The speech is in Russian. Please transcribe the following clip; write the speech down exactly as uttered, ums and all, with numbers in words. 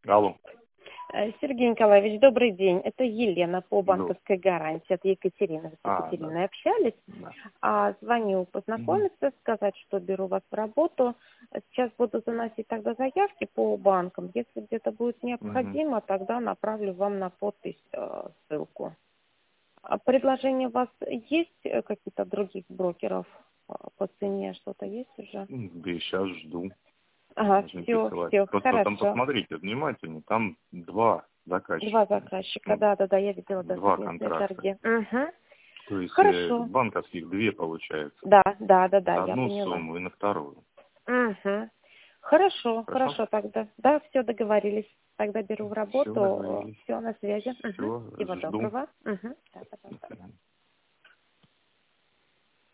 Алло. Э, Сергей Николаевич, добрый день. Это Елена по Добрый. банковской гарантии от Екатерины. Вы с А, да. Екатериной общались. Да. А, звоню Мгм. познакомиться, сказать, что беру вас в работу. Сейчас буду заносить тогда заявки по банкам. Если где-то будет Мгм. необходимо, тогда направлю вам на подпись э, ссылку. А предложения у вас есть э, какие-то других брокеров э, по цене? Что-то есть уже? М, Да и сейчас жду. Ага, Можно все, присылать. все, Просто там хорошо. посмотрите внимательно, там два Два заказчика. заказчика, Ну, да, да, да, я видела, да, два совместные контракта. торги. Угу. То есть э, Хорошо. банковских две получается. Да, да, да, да, На я одну поняла. сумму и на вторую. Угу. Хорошо, Хорошо? хорошо тогда. Да, все договорились. Тогда беру в Все, работу. договорились. Все на связи. Угу. Все, Всего жду. доброго. Угу. Да, да, До да. свидания.